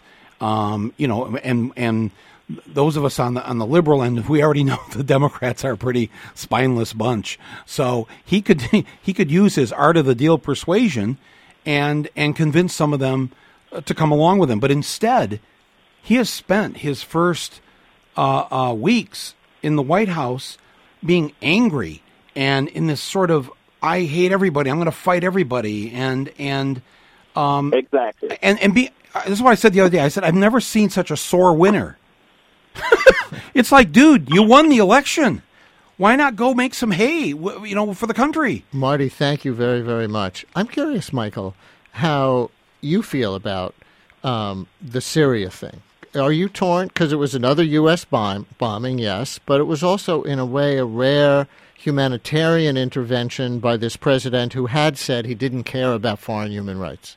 And those of us on the liberal end, we already know the Democrats are a pretty spineless bunch. So he could use his art of the deal persuasion and convince some of them to come along with him. But instead, he has spent his first weeks in the White House being angry and in this sort of, I hate everybody, I'm going to fight everybody, and exactly, this is what I said the other day. I said, I've never seen such a sore winner. It's like, dude, you won the election. Why not go make some hay, for the country? Marty, thank you very, very much. I'm curious, Michael, how you feel about the Syria thing. Are you torn? Because it was another U.S. bombing, yes, but it was also, in a way, a rare humanitarian intervention by this president who had said he didn't care about foreign human rights.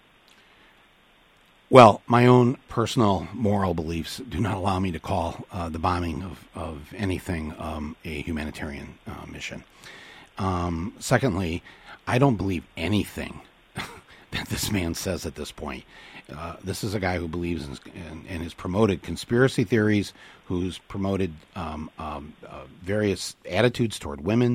Well, my own personal moral beliefs do not allow me to call the bombing of anything a humanitarian mission. Secondly, I don't believe anything that this man says at this point. This is a guy who believes and has promoted conspiracy theories, who's promoted various attitudes toward women.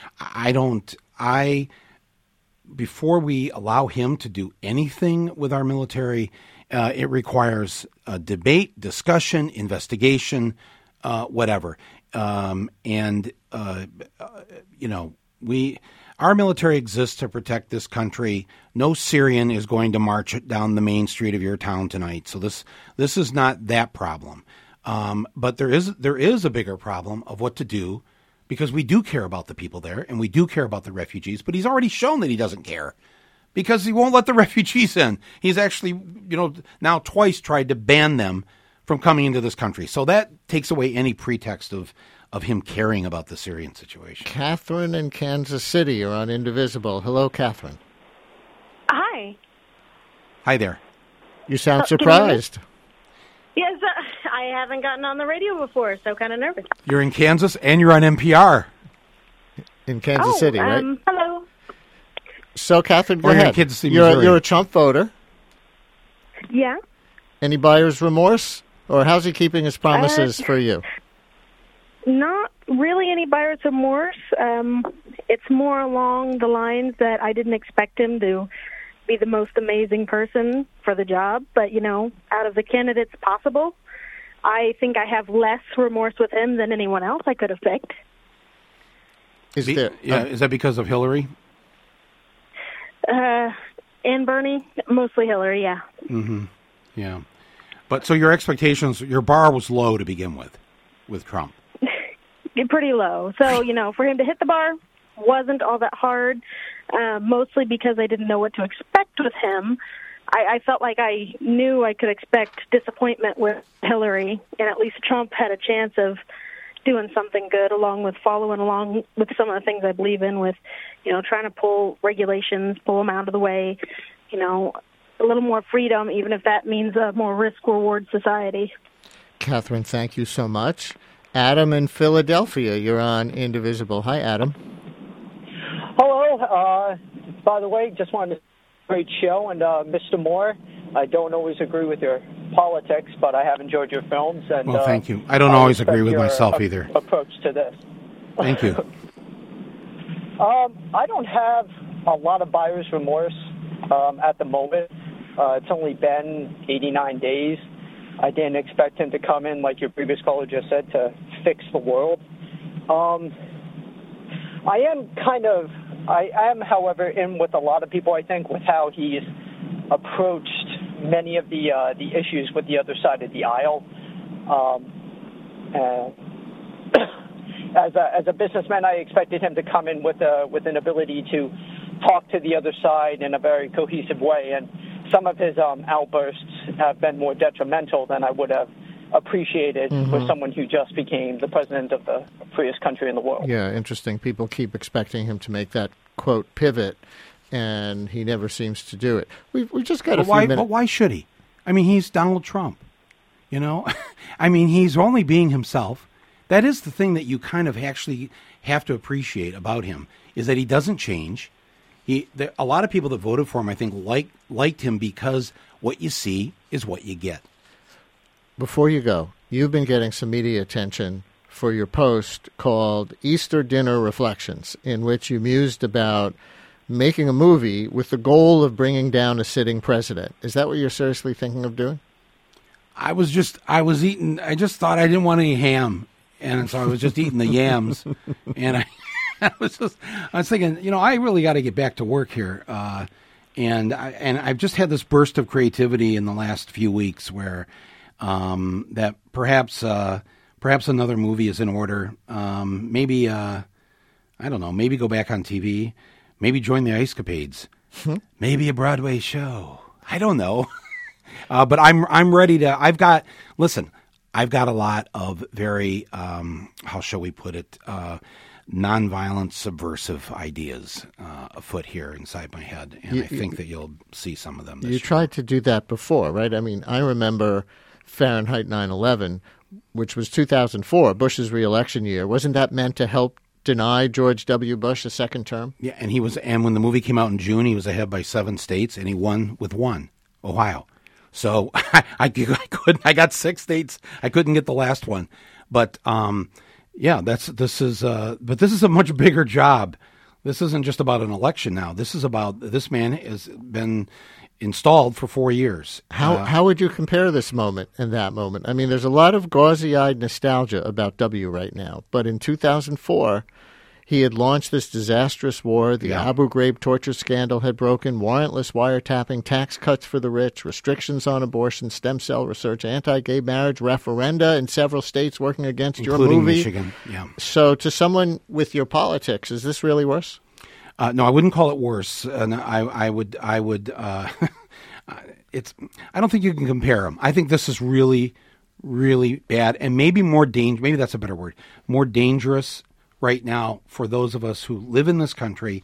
Before we allow him to do anything with our military, it requires debate, discussion, investigation, whatever. Our military exists to protect this country. No Syrian is going to march down the main street of your town tonight. So this is not that problem. But there is a bigger problem of what to do, because we do care about the people there and we do care about the refugees. But he's already shown that he doesn't care, because he won't let the refugees in. He's actually, now twice tried to ban them from coming into this country. So that takes away any pretext of him caring about the Syrian situation. Catherine in Kansas City are on Indivisible. Hello, Catherine. Hi. Hi there. You sound surprised. Yes, I haven't gotten on the radio before, so kind of nervous. You're in Kansas and you're on NPR. In Kansas City, right? Hello. So, Catherine, go Or you're in ahead. Kansas City, Missouri. You're a Trump voter. Yeah. Any buyer's remorse? Or how's he keeping his promises for you? Not really any buyer's remorse. It's more along the lines that I didn't expect him to be the most amazing person for the job. But, out of the candidates possible, I think I have less remorse with him than anyone else I could have picked. Is that because of Hillary? And Bernie, mostly Hillary, yeah. Mm-hmm. Yeah. But so your expectations, your bar was low to begin with Trump. Pretty low. So, for him to hit the bar wasn't all that hard, mostly because I didn't know what to expect with him. I felt like I knew I could expect disappointment with Hillary, and at least Trump had a chance of doing something good, along with following along with some of the things I believe in, with, trying to pull regulations, pull them out of the way, a little more freedom, even if that means a more risk-reward society. Catherine, thank you so much. Adam in Philadelphia, you're on Indivisible. Hi, Adam. Hello. By the way, just wanted to great show. And Mr. Moore, I don't always agree with your politics, but I have enjoyed your films. And well, thank you. I don't always agree with myself either. Approach to this. Thank you. I don't have a lot of buyer's remorse at the moment. It's only been 89 days. I didn't expect him to come in, like your previous caller just said, to fix the world. I am, however, in with a lot of people, I think, with how he's approached many of the issues with the other side of the aisle. As a businessman, I expected him to come in with an ability to talk to the other side in a very cohesive way, and some of his outbursts have been more detrimental than I would have appreciated with someone who just became the president of the freest country in the world. Yeah, interesting. People keep expecting him to make that, quote, pivot, and he never seems to do it. We've just got a few minutes. But why should he? I mean, he's Donald Trump, I mean, he's only being himself. That is the thing that you kind of actually have to appreciate about him, is that he doesn't change. A lot of people that voted for him, I think, liked him because what you see is what you get. Before you go, you've been getting some media attention for your post called Easter Dinner Reflections, in which you mused about making a movie with the goal of bringing down a sitting president. Is that what you're seriously thinking of doing? I just thought I didn't want any ham. And so I was just eating the yams. And I was thinking, I really got to get back to work here. And I've just had this burst of creativity in the last few weeks where that perhaps another movie is in order. Maybe I don't know. Maybe go back on TV. Maybe join the Ice Capades. Maybe a Broadway show. I don't know. But I'm ready to. I've got a lot of very how shall we put it, nonviolent, subversive ideas afoot here inside my head, and I think that you'll see some of them this year. Tried to do that before, right? I mean, I remember Fahrenheit 9/11, which was 2004, Bush's re-election year. Wasn't that meant to help deny George W. Bush a second term? Yeah, and when the movie came out in June, he was ahead by 7 states, and he won with one, Ohio. So I couldn't. I got 6 states. I couldn't get the last one, but this is a much bigger job. This isn't just about an election now. This is about this man installed for 4 years. How would you compare this moment and that moment? I mean, there's a lot of gauzy-eyed nostalgia about W right now, but in 2004, he had launched this disastrous war. The Abu Ghraib torture scandal had broken, warrantless wiretapping, tax cuts for the rich, restrictions on abortion, stem cell research, anti-gay marriage, referenda in several states working against including your movie. Michigan. Yeah. So to someone with your politics, is this really worse? No, I wouldn't call it worse. And I would. It's. I don't think you can compare them. I think this is really, really bad, and maybe more dangerous. Maybe that's a better word. More dangerous right now for those of us who live in this country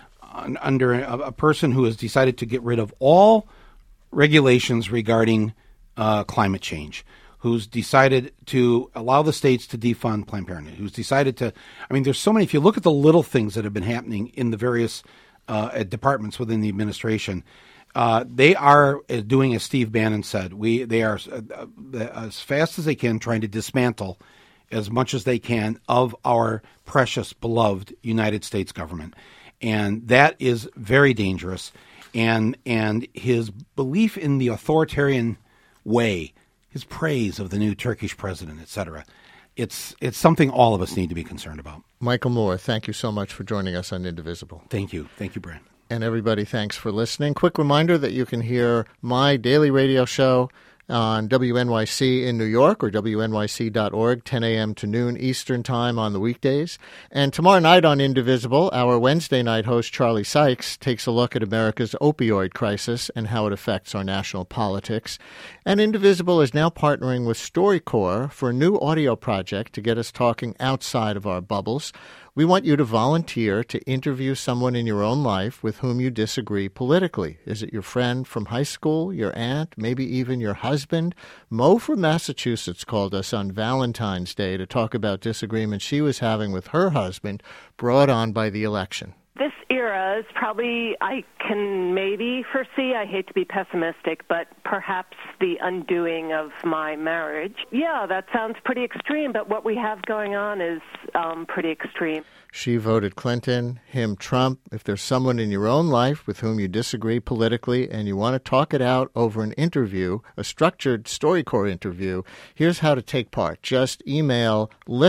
under a person who has decided to get rid of all regulations regarding climate change, who's decided to allow the states to defund Planned Parenthood, who's decided to, I mean, there's so many, if you look at the little things that have been happening in the various departments within the administration, they are doing, as Steve Bannon said, they are as fast as they can trying to dismantle as much as they can of our precious, beloved United States government. And that is very dangerous. And his belief in the authoritarian way, his praise of the new Turkish president, etc., it's something all of us need to be concerned about. Michael Moore, thank you so much for joining us on Indivisible. Thank you. Thank you, Brian. And everybody, thanks for listening. Quick reminder that you can hear my daily radio show on WNYC in New York or WNYC.org, 10 a.m. to noon Eastern Time on the weekdays. And tomorrow night on Indivisible, our Wednesday night host Charlie Sykes takes a look at America's opioid crisis and how it affects our national politics. And Indivisible is now partnering with StoryCorps for a new audio project to get us talking outside of our bubbles. We want you to volunteer to interview someone in your own life with whom you disagree politically. Is it your friend from high school, your aunt, maybe even your husband? Mo from Massachusetts called us on Valentine's Day to talk about disagreements she was having with her husband brought on by the election. This era is probably, I can maybe foresee, I hate to be pessimistic, but perhaps the undoing of my marriage. Yeah, that sounds pretty extreme, but what we have going on is pretty extreme. She voted Clinton, him Trump. If there's someone in your own life with whom you disagree politically and you want to talk it out over an interview, a structured StoryCorps interview, here's how to take part. Just email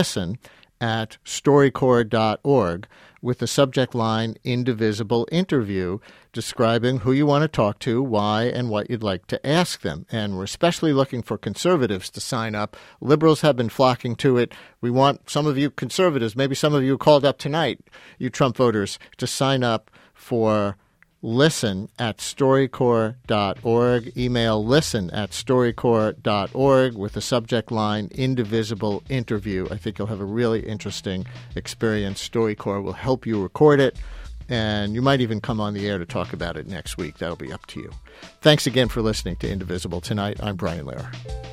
listen@storycorps.org with the subject line Indivisible Interview, describing who you want to talk to, why, and what you'd like to ask them. And we're especially looking for conservatives to sign up. Liberals have been flocking to it. We want some of you conservatives, maybe some of you called up tonight, you Trump voters, to sign up for listen@storycorps.org. Email listen@storycorps.org with the subject line Indivisible Interview. I think you'll have a really interesting experience. StoryCorps will help you record it, and you might even come on the air to talk about it next week. That'll be up to you. Thanks again for listening to Indivisible tonight. I'm Brian Lehrer.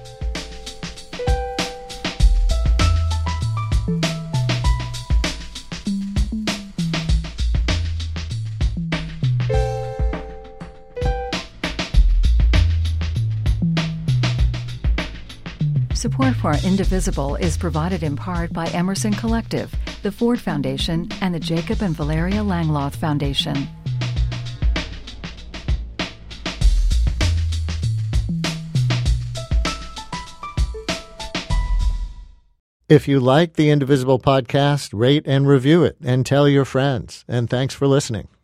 Support for Indivisible is provided in part by Emerson Collective, the Ford Foundation, and the Jacob and Valeria Langloth Foundation. If you like the Indivisible podcast, rate and review it and tell your friends. And thanks for listening.